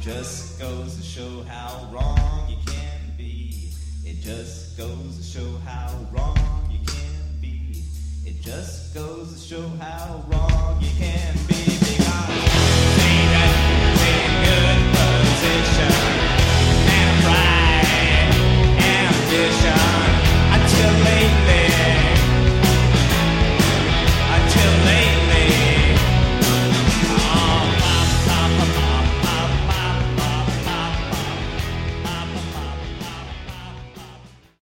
just goes to show how wrong you can be. It just goes to show how wrong you can be. It just goes to show how wrong you can be. Because